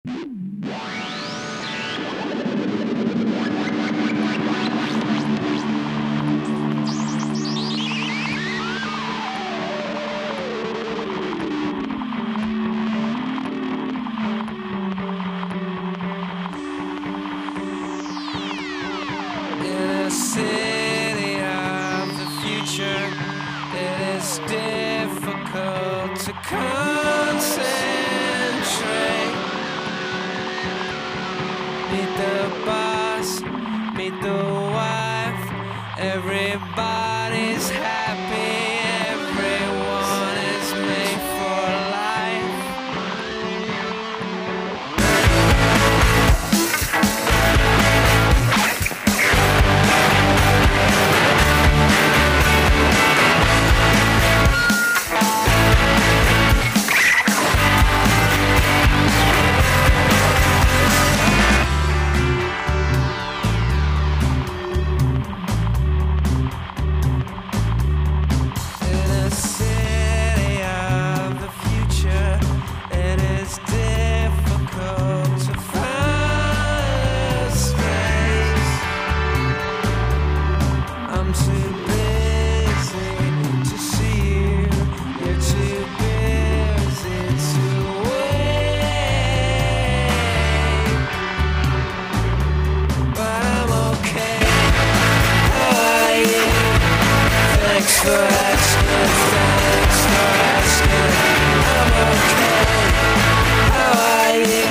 City of the future, it is difficult to concentrate. Meet the boss, meet the wife, everybody's happy, everyone is made for life. Thanks for asking, I'm okay. How are you?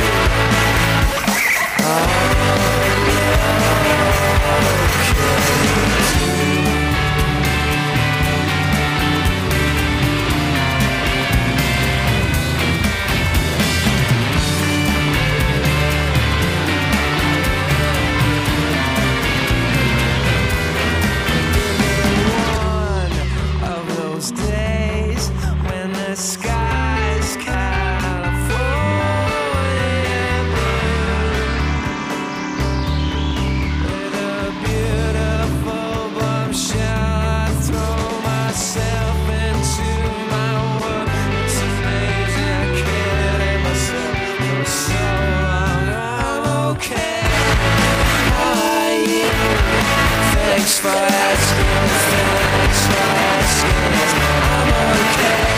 Days when the sky's California blue, with a beautiful bombshell, I throw myself into my work. It's amazing, I can't hate myself for so long. I'm okay. How are you? Thanks for asking. I'm okay.